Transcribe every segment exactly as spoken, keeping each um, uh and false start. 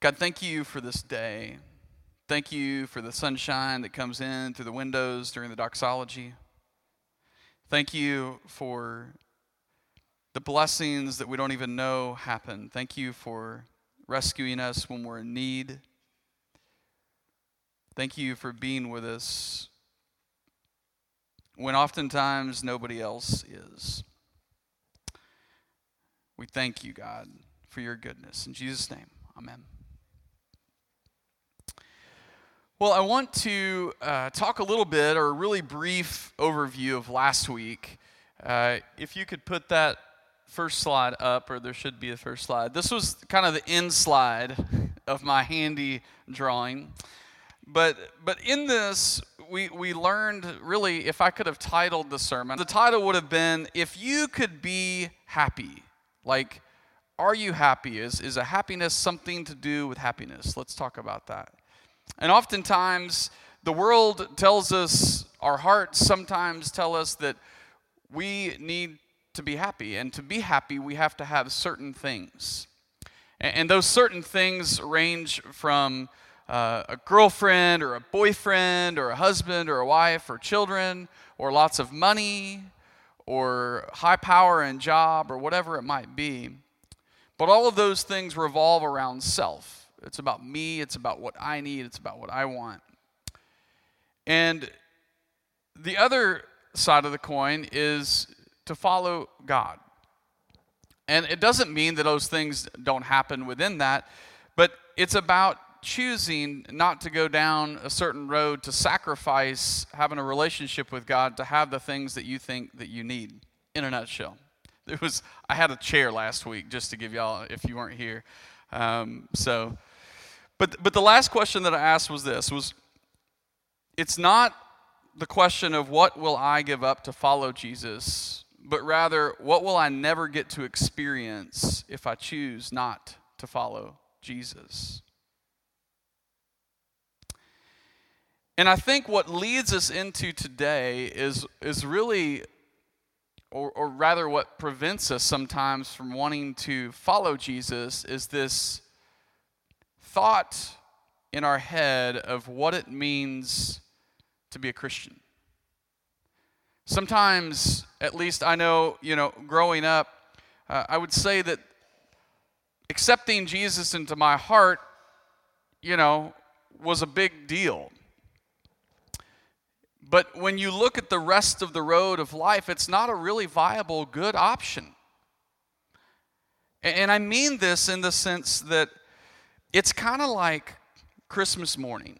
God, thank you for this day. Thank you for the sunshine that comes in through the windows during the doxology. Thank you for the blessings that we don't even know happen. Thank you for rescuing us when we're in need. Thank you for being with us when oftentimes nobody else is. We thank you, God, for your goodness. In Jesus' name, amen. Well, I want to uh, talk a little bit, or a really brief overview of last week. Uh, if you could put that first slide up, or there should be a first slide. This was kind of the end slide of my handy drawing. But but in this, we, we learned, really, if I could have titled the sermon, the title would have been, If You Could Be Happy. Like, are you happy? Is, is a happiness something to do with happiness? Let's talk about that. And oftentimes, the world tells us, our hearts sometimes tell us that we need to be happy. And to be happy, we have to have certain things. And, and those certain things range from uh, a girlfriend or a boyfriend or a husband or a wife or children or lots of money or high power and job or whatever it might be. But all of those things revolve around self. It's about me, it's about what I need, it's about what I want. And the other side of the coin is to follow God. And it doesn't mean that those things don't happen within that, but it's about choosing not to go down a certain road to sacrifice having a relationship with God to have the things that you think that you need, in a nutshell. There was, I had a chair last week, just to give y'all, if you weren't here. Um, so, but but the last question that I asked was this, was, it's not the question of what will I give up to follow Jesus, but rather, what will I never get to experience if I choose not to follow Jesus? And I think what leads us into today is, is really, or, or rather what prevents us sometimes from wanting to follow Jesus, is this thought in our head of what it means to be a Christian. Sometimes, at least I know, you know, growing up, uh, I would say that accepting Jesus into my heart, you know, was a big deal. But when you look at the rest of the road of life, it's not a really viable, good option. And I mean this in the sense that it's kind of like Christmas morning.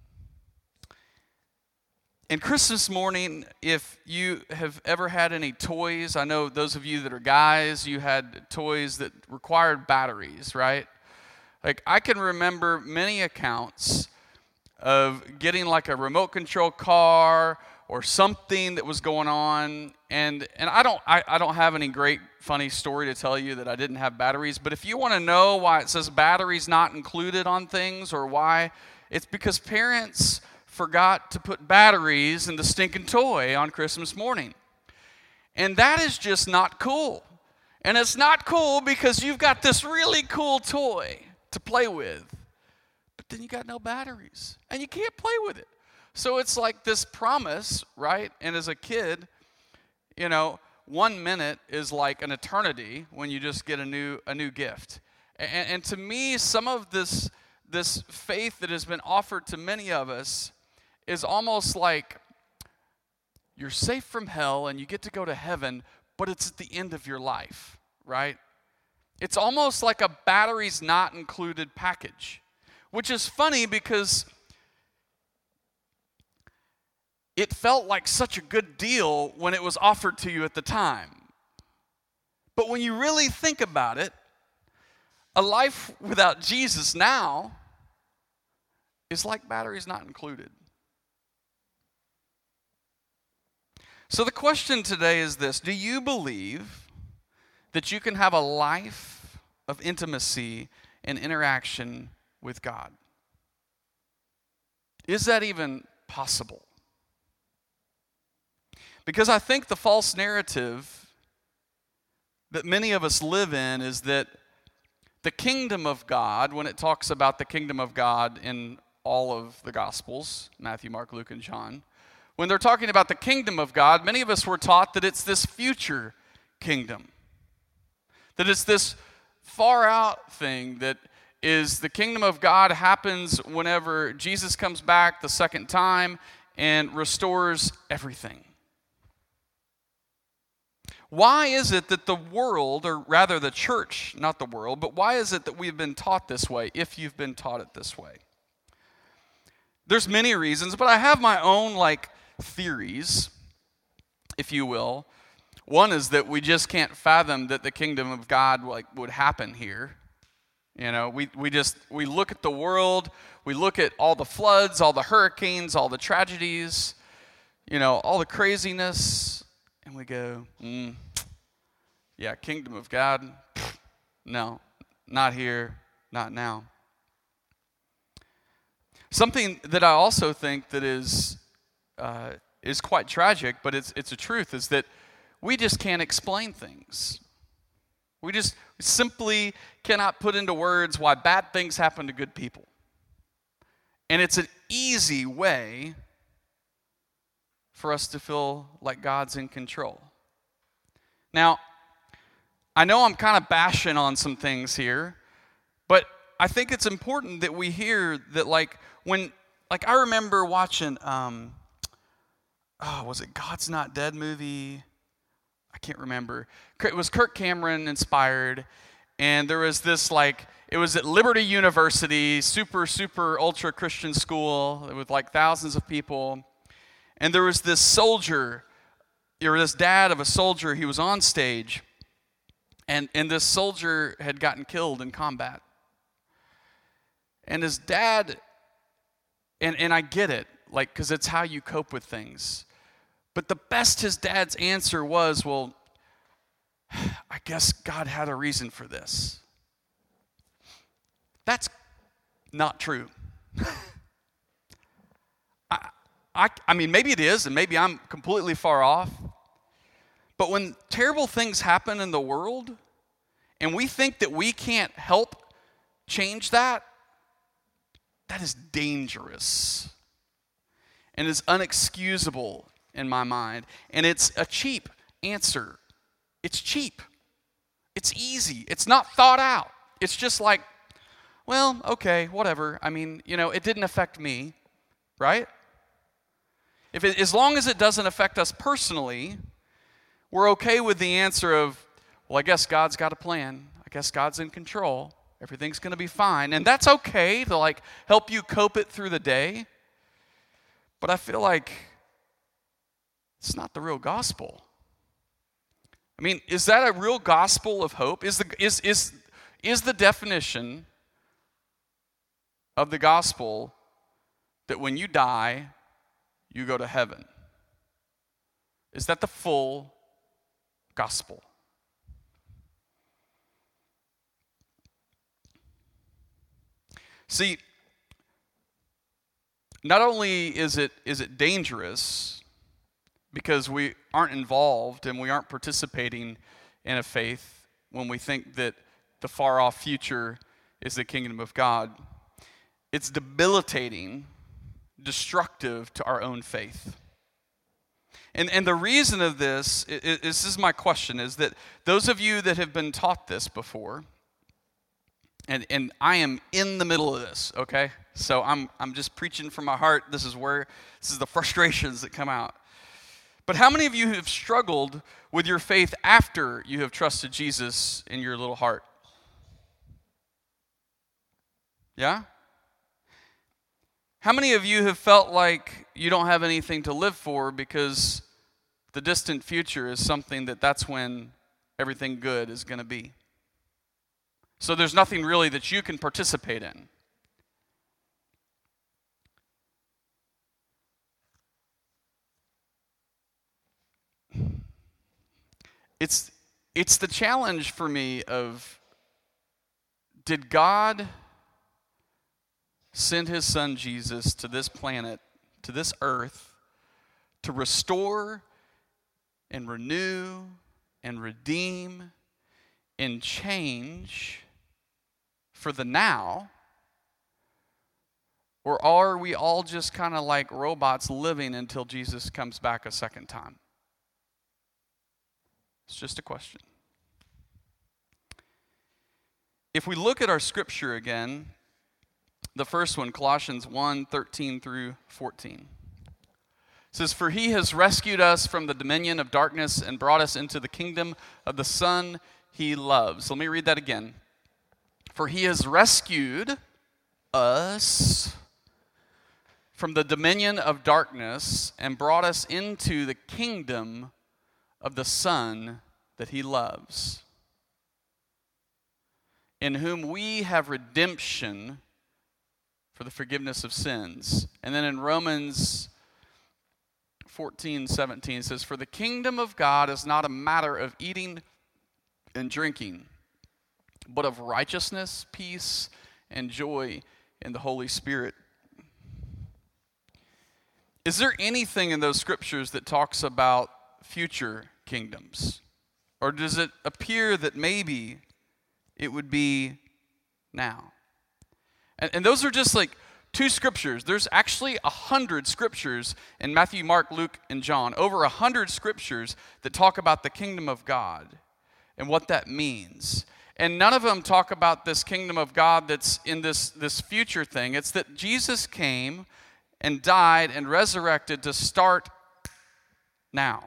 And Christmas morning, if you have ever had any toys, I know those of you that are guys, you had toys that required batteries, right? Like, I can remember many accounts of getting like a remote control car or something that was going on, and and I don't I, I don't have any great funny story to tell you that I didn't have batteries, but if you want to know why it says batteries not included on things, or why, it's because parents forgot to put batteries in the stinking toy on Christmas morning. And that is just not cool. And it's not cool because you've got this really cool toy to play with, but then you got no batteries and you can't play with it. So it's like this promise, right? And as a kid, you know, one minute is like an eternity when you just get a new a new gift. And, and to me, some of this this faith that has been offered to many of us is almost like you're safe from hell and you get to go to heaven, but it's at the end of your life, right? It's almost like a batteries not included package, which is funny because it felt like such a good deal when it was offered to you at the time. But when you really think about it, a life without Jesus now is like batteries not included. So the question today is this: do you believe that you can have a life of intimacy and interaction with God? Is that even possible? Because I think the false narrative that many of us live in is that the kingdom of God, when it talks about the kingdom of God in all of the Gospels, Matthew, Mark, Luke, and John, when they're talking about the kingdom of God, many of us were taught that it's this future kingdom, that it's this far out thing that is the kingdom of God happens whenever Jesus comes back the second time and restores everything. Why is it that the world, or rather the church, not the world, but why is it that we've been taught this way, if you've been taught it this way? There's many reasons, but I have my own, like, theories, if you will. One is that we just can't fathom that the kingdom of God, like, would happen here. You know, we, we just, we look at the world, we look at all the floods, all the hurricanes, all the tragedies, you know, all the craziness, and we go, mm, yeah, kingdom of God, pff, no, not here, not now. Something that I also think that is uh, is quite tragic, but it's it's a truth, is that we just can't explain things. We just simply cannot put into words why bad things happen to good people. And it's an easy way for us to feel like God's in control. Now, I know I'm kind of bashing on some things here, but I think it's important that we hear that, like, when, like, I remember watching, um, oh, was it God's Not Dead movie? I can't remember. It was Kirk Cameron inspired, and there was this, like, it was at Liberty University, super, super ultra Christian school with like thousands of people. And there was this soldier, or this dad of a soldier, he was on stage, and, and this soldier had gotten killed in combat. And his dad, and, and I get it, like, because it's how you cope with things. But the best his dad's answer was, well, I guess God had a reason for this. That's not true. I, I, I mean, maybe it is, and maybe I'm completely far off. But when terrible things happen in the world, and we think that we can't help change that, that is dangerous. And is unexcusable in my mind. And it's a cheap answer. It's cheap. It's easy. It's not thought out. It's just like, well, okay, whatever. I mean, you know, it didn't affect me, right? If it, as long as it doesn't affect us personally, we're okay with the answer of, well, I guess God's got a plan. I guess God's in control. Everything's going to be fine. And that's okay to, like, help you cope it through the day. But I feel like it's not the real gospel. I mean, is that a real gospel of hope? Is the is is is the definition of the gospel that when you die, you go to heaven? Is that the full gospel? See, not only is it is it dangerous because we aren't involved and we aren't participating in a faith when we think that the far off future is the kingdom of God, it's debilitating, destructive to our own faith. And and the reason of this, is, this is my question, is that those of you that have been taught this before, and, and I am in the middle of this, okay? So I'm I'm just preaching from my heart. This is where, this is the frustrations that come out. But how many of you have struggled with your faith after you have trusted Jesus in your little heart? Yeah? How many of you have felt like you don't have anything to live for because the distant future is something that that's when everything good is going to be? So there's nothing really that you can participate in. It's it's the challenge for me of, did God send his son Jesus to this planet, to this earth, to restore and renew and redeem and change for the now? Or are we all just kind of like robots living until Jesus comes back a second time? It's just a question. If we look at our scripture again, the first one, Colossians one, thirteen through fourteen. It says, "For he has rescued us from the dominion of darkness and brought us into the kingdom of the Son he loves." Let me read that again. "For he has rescued us from the dominion of darkness and brought us into the kingdom of the Son that he loves, in whom we have redemption for the forgiveness of sins." And then in Romans fourteen, seventeen, it says, "For the kingdom of God is not a matter of eating and drinking, but of righteousness, peace, and joy in the Holy Spirit." Is there anything in those scriptures that talks about future kingdoms? Or does it appear that maybe it would be now? And, and those are just like two scriptures. There's actually a hundred scriptures in Matthew, Mark, Luke, and John. Over a hundred scriptures that talk about the kingdom of God and what that means. And none of them talk about this kingdom of God that's in this, this future thing. It's that Jesus came and died and resurrected to start now.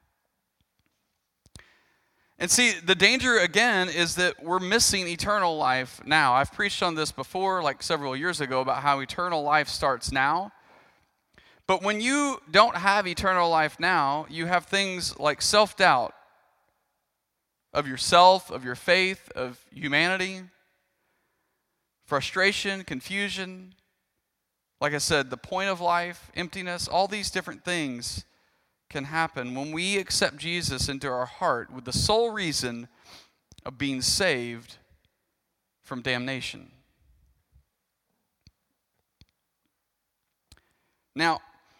And see, the danger, again, is that we're missing eternal life now. I've preached on this before, like several years ago, about how eternal life starts now. But when you don't have eternal life now, you have things like self-doubt of yourself, of your faith, of humanity, frustration, confusion. Like I said, the point of life, emptiness, all these different things can happen when we accept Jesus into our heart with the sole reason of being saved from damnation. Now,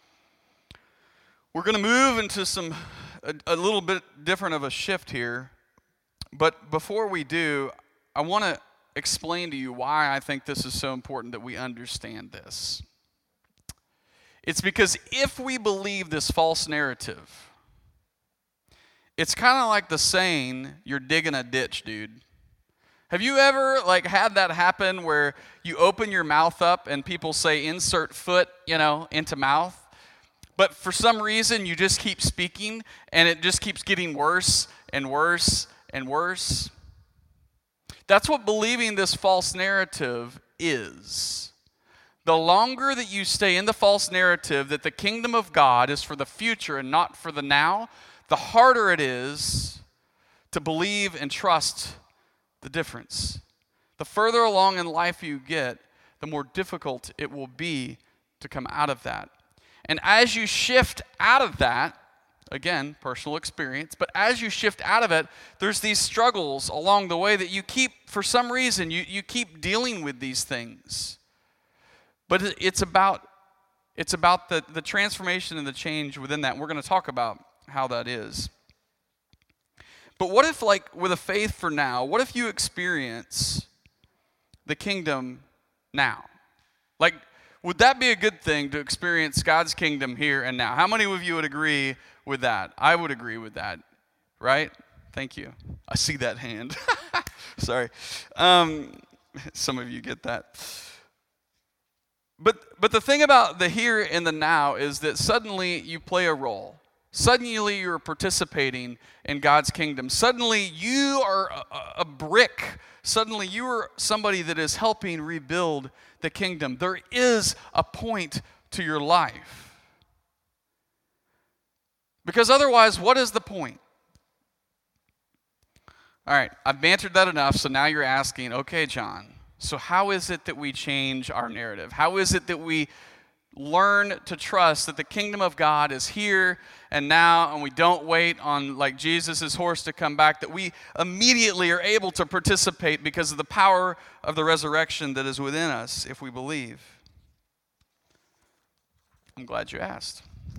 we're going to move into some a, a little bit different of a shift here, but before we do, I want to explain to you why I think this is so important that we understand this. It's because if we believe this false narrative, it's kind of like the saying, "You're digging a ditch, dude." Have you ever like had that happen where you open your mouth up and people say, "Insert foot," you know, into mouth, but for some reason you just keep speaking and it just keeps getting worse and worse and worse? That's what believing this false narrative is. The longer that you stay in the false narrative that the kingdom of God is for the future and not for the now, the harder it is to believe and trust the difference. The further along in life you get, the more difficult it will be to come out of that. And as you shift out of that, again, personal experience, but as you shift out of it, there's these struggles along the way that you keep, for some reason, you, you keep dealing with these things. But it's about it's about the, the transformation and the change within that. And we're going to talk about how that is. But what if, like, with a faith for now, what if you experience the kingdom now? Like, would that be a good thing to experience God's kingdom here and now? How many of you would agree with that? I would agree with that, right? Thank you. I see that hand. Sorry. Um, some of you get that. But but the thing about the here and the now is that suddenly you play a role. Suddenly you're participating in God's kingdom. Suddenly you are a, a brick. Suddenly you are somebody that is helping rebuild the kingdom. There is a point to your life. Because otherwise, what is the point? All right, I've bantered that enough, so now you're asking, okay, John, so how is it that we change our narrative? How is it that we learn to trust that the kingdom of God is here and now, and we don't wait on like Jesus' horse to come back, that we immediately are able to participate because of the power of the resurrection that is within us if we believe? I'm glad you asked.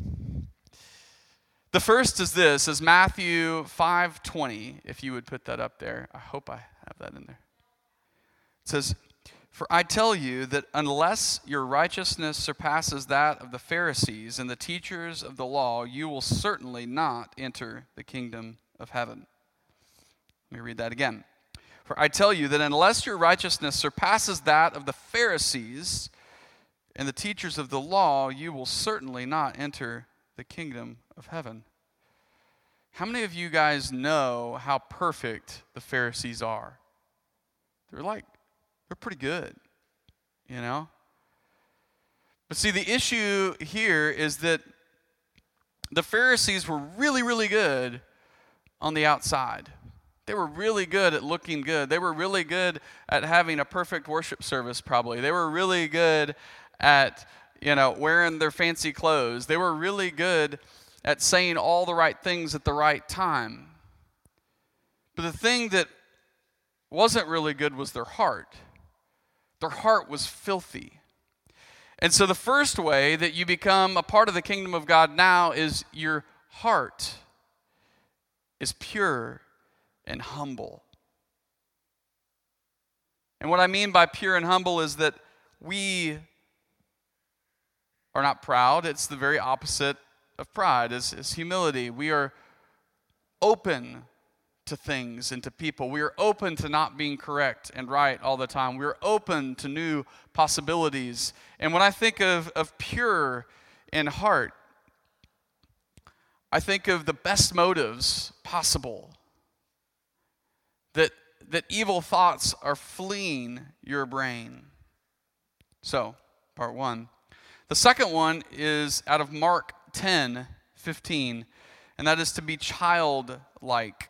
The first is this, is Matthew five twenty, if you would put that up there. I hope I have that in there. It says, For I tell you that unless your righteousness surpasses that of the Pharisees and the teachers of the law, you will certainly not enter the kingdom of heaven. Let me read that again. For I tell you that unless your righteousness surpasses that of the Pharisees and the teachers of the law, you will certainly not enter the kingdom of heaven. How many of you guys know how perfect the Pharisees are? They're like, they're pretty good, you know? But see, the issue here is that the Pharisees were really, really good on the outside. They were really good at looking good. They were really good at having a perfect worship service, probably. They were really good at, you know, wearing their fancy clothes. They were really good at saying all the right things at the right time. But the thing that wasn't really good was their heart. Their heart was filthy. And so the first way that you become a part of the kingdom of God now is your heart is pure and humble. And what I mean by pure and humble is that we are not proud. It's the very opposite of pride, is, is humility. We are open to things and to people. We are open to not being correct and right all the time. We are open to new possibilities. And when I think of, of pure in heart, I think of the best motives possible. That, that evil thoughts are fleeing your brain. So, part one. The second one is out of Mark ten fifteen, and that is to be childlike.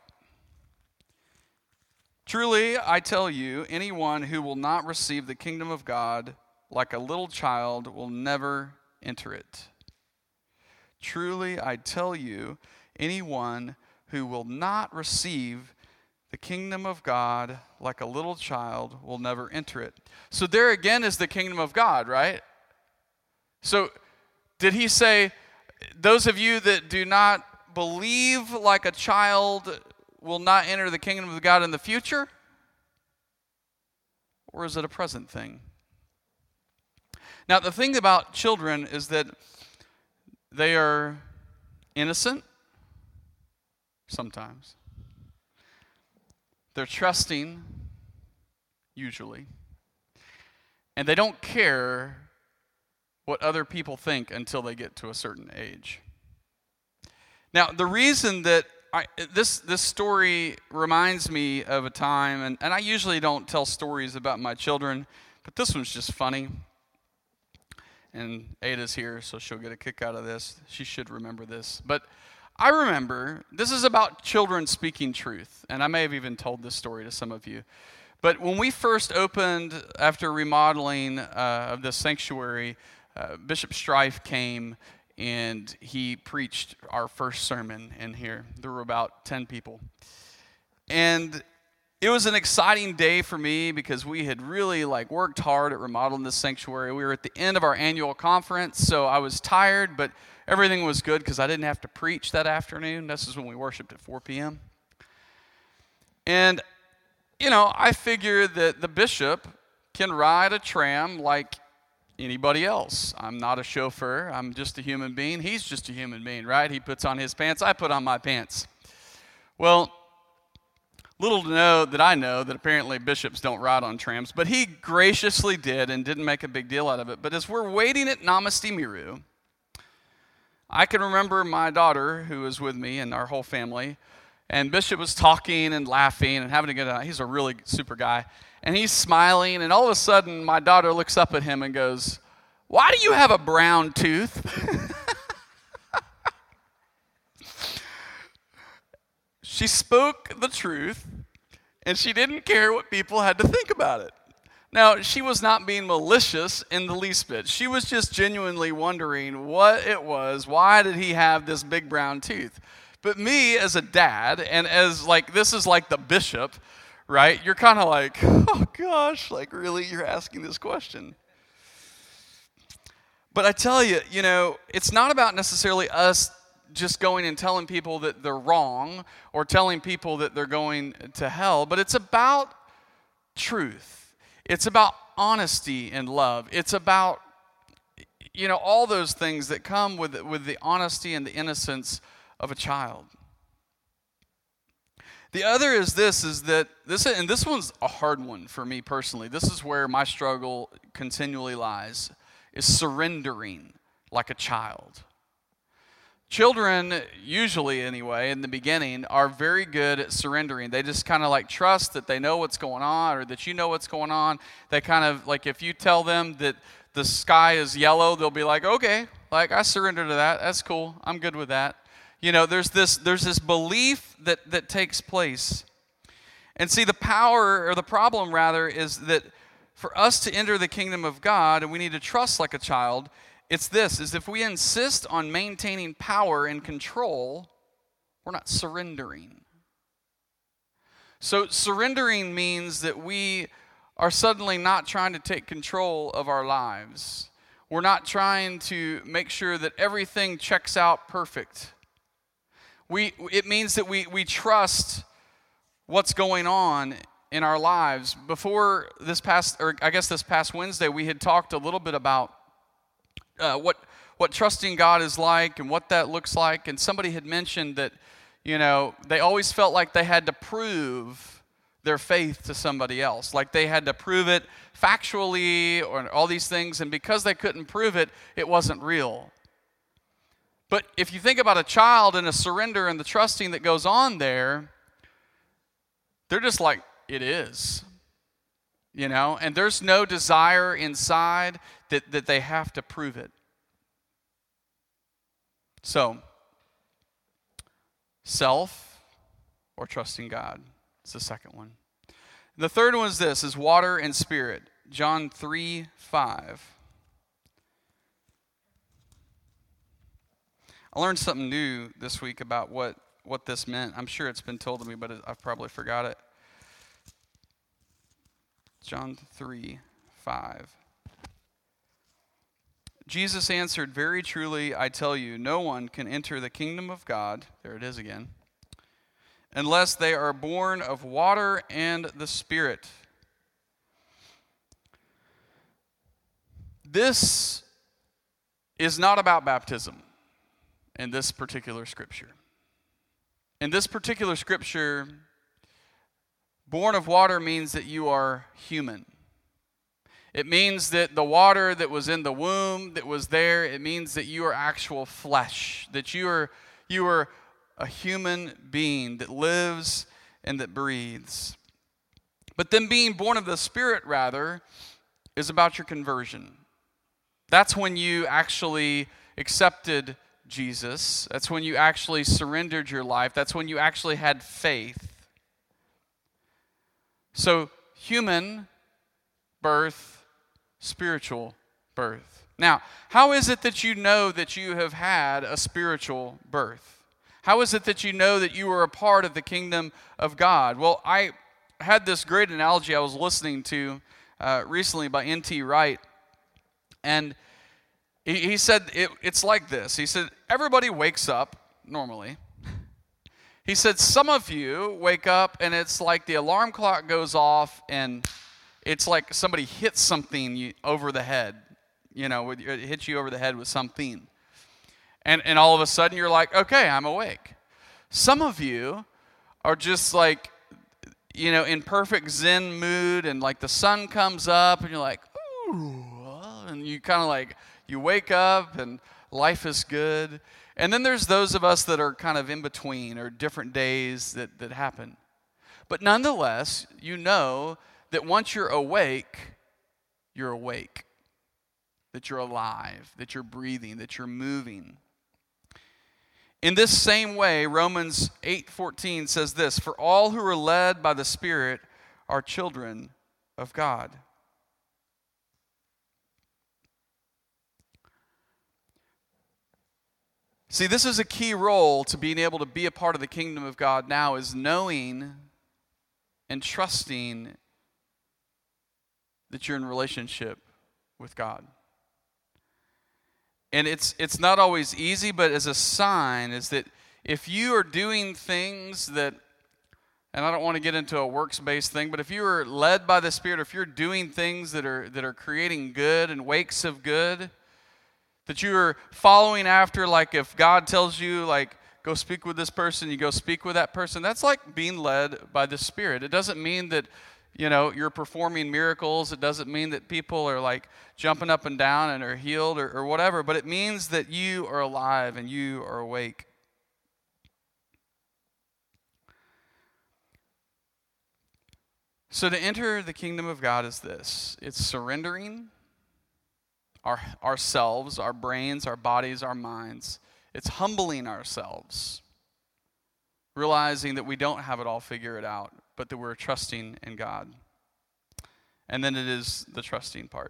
Truly, I tell you, anyone who will not receive the kingdom of God like a little child will never enter it. Truly, I tell you, anyone who will not receive the kingdom of God like a little child will never enter it. So there again is the kingdom of God, right? So did he say, those of you that do not believe like a child will not enter the kingdom of God in the future? Or is it a present thing? Now, the thing about children is that they are innocent sometimes. They're trusting, usually. And they don't care what other people think until they get to a certain age. Now, the reason that I, this this story reminds me of a time, and, and I usually don't tell stories about my children, but this one's just funny. And Ada's here, so she'll get a kick out of this. She should remember this. But I remember, this is about children speaking truth, and I may have even told this story to some of you. But when we first opened, after remodeling uh, of this sanctuary, uh, Bishop Strife came and he preached our first sermon in here. There were about ten people. And it was an exciting day for me because we had really like worked hard at remodeling this sanctuary. We were at the end of our annual conference, so I was tired, but everything was good because I didn't have to preach that afternoon. This is when we worshiped at four p.m. And, you know, I figure that the bishop can ride a tram like anybody else. I'm not a chauffeur. I'm just a human being. He's just a human being, right? He puts on his pants. I put on my pants. Well, little to know that I know that apparently bishops don't ride on trams, but he graciously did and didn't make a big deal out of it. But as we're waiting at Namaste Miru, I can remember my daughter who was with me and our whole family, and Bishop was talking and laughing and having a good time. He's a really super guy. And he's smiling, and all of a sudden, my daughter looks up at him and goes, "Why do you have a brown tooth?" She spoke the truth, and she didn't care what people had to think about it. Now, she was not being malicious in the least bit. She was just genuinely wondering what it was. Why did he have this big brown tooth? But me as a dad, and as like, this is like the bishop, right? You're kind of like, oh gosh, like really, you're asking this question. But I tell you, you know, it's not about necessarily us just going and telling people that they're wrong or telling people that they're going to hell, but it's about truth. It's about honesty and love. It's about, you know, all those things that come with, with the honesty and the innocence of a child. The other is this, is that, this, and this one's a hard one for me personally. This is where my struggle continually lies, is surrendering like a child. Children, usually anyway, in the beginning, are very good at surrendering. They just kind of like trust that they know what's going on or that you know what's going on. They kind of, like if you tell them that the sky is yellow, they'll be like, okay, like I surrender to that. That's cool. I'm good with that. You know, there's this there's this belief that, that takes place. And see, the power, or the problem rather, is that for us to enter the kingdom of God, and we need to trust like a child, it's this, is if we insist on maintaining power and control, we're not surrendering. So surrendering means that we are suddenly not trying to take control of our lives. We're not trying to make sure that everything checks out perfect. We, it means that we, we trust what's going on in our lives. Before this past, or I guess this past Wednesday, we had talked a little bit about uh, what what trusting God is like and what that looks like. And somebody had mentioned that, you know, they always felt like they had to prove their faith to somebody else. Like they had to prove it factually or all these things. And because they couldn't prove it, it wasn't real. But if you think about a child and a surrender and the trusting that goes on there, they're just like, it is. You know, and there's no desire inside that, that they have to prove it. So, self or trusting God is the second one. The third one is this, is water and spirit. John three five. I learned something new this week about what, what this meant. I'm sure it's been told to me, but I've probably forgot it. John three five. Jesus answered, "Very truly I tell you, no one can enter the kingdom of God," there it is again, "unless they are born of water and the Spirit." This is not about baptism in this particular scripture. In this particular scripture, born of water means that you are human. It means that the water that was in the womb, that was there, it means that you are actual flesh, that you are, you are a human being that lives and that breathes. But then being born of the Spirit, rather, is about your conversion. That's when you actually accepted Jesus. That's when you actually surrendered your life. That's when you actually had faith. So, human birth, spiritual birth. Now, how is it that you know that you have had a spiritual birth? How is it that you know that you are a part of the kingdom of God? Well, I had this great analogy I was listening to uh, recently by N T Wright, and he, he said it, it's like this. He said, everybody wakes up normally. He said, some of you wake up and it's like the alarm clock goes off and it's like somebody hits something over the head. You know, it hits you over the head with something. And, and all of a sudden you're like, okay, I'm awake. Some of you are just like, you know, in perfect Zen mood and like the sun comes up and you're like, ooh. And you kind of like, you wake up and life is good. And then there's those of us that are kind of in between or different days that, that happen. But nonetheless, you know that once you're awake, you're awake. That you're alive, that you're breathing, that you're moving. In this same way, Romans eight fourteen says this, "For all who are led by the Spirit are children of God." See, this is a key role to being able to be a part of the kingdom of God now, is knowing and trusting that you're in relationship with God. And it's it's not always easy, but as a sign is that if you are doing things that, and I don't want to get into a works-based thing, but if you are led by the Spirit, if you're doing things that are that are creating good and wakes of good, that you are following after, like if God tells you, like, go speak with this person, you go speak with that person, that's like being led by the Spirit. It doesn't mean that, you know, you're performing miracles. It doesn't mean that people are like jumping up and down and are healed or, or whatever, but it means that you are alive and you are awake. So to enter the kingdom of God is this. It's surrendering our ourselves, our brains, our bodies, our minds. It's humbling ourselves, realizing that we don't have it all figured out, but that we're trusting in God. And then it is the trusting part.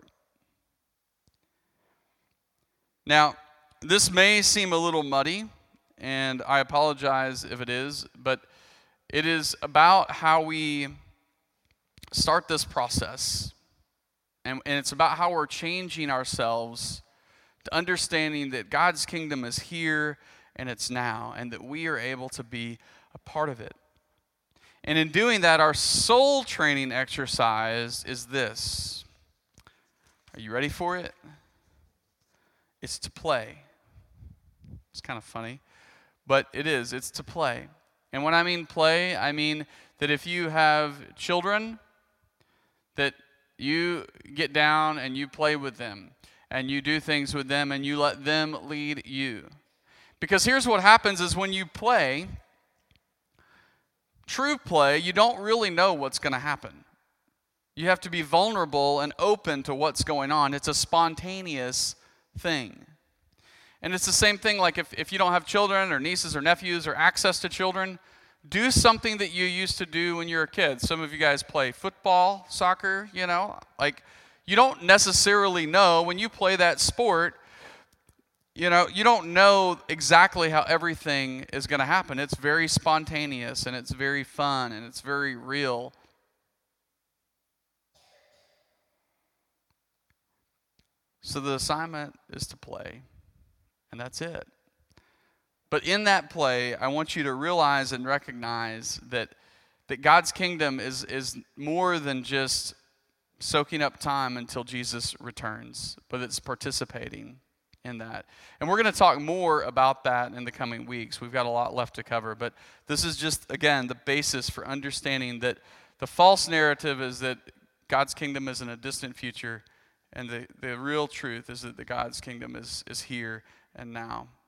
Now, this may seem a little muddy, and I apologize if it is, but it is about how we start this process. And, and it's about how we're changing ourselves to understanding that God's kingdom is here and it's now, and that we are able to be a part of it. And in doing that, our soul training exercise is this. Are you ready for it? It's to play. It's kind of funny, but it is. It's to play. And when I mean play, I mean that if you have children, that you get down and you play with them, and you do things with them, and you let them lead you. Because here's what happens is when you play, true play, you don't really know what's going to happen. You have to be vulnerable and open to what's going on. It's a spontaneous thing. And it's the same thing like if, if you don't have children or nieces or nephews or access to children, do something that you used to do when you were a kid. Some of you guys play football, soccer, you know. Like, you don't necessarily know when you play that sport, you know, you don't know exactly how everything is going to happen. It's very spontaneous, and it's very fun, and it's very real. So the assignment is to play, and that's it. But in that play, I want you to realize and recognize that, that God's kingdom is, is more than just soaking up time until Jesus returns, but it's participating in that. And we're going to talk more about that in the coming weeks. We've got a lot left to cover, but this is just, again, the basis for understanding that the false narrative is that God's kingdom is in a distant future, and the, the real truth is that the God's kingdom is, is here and now.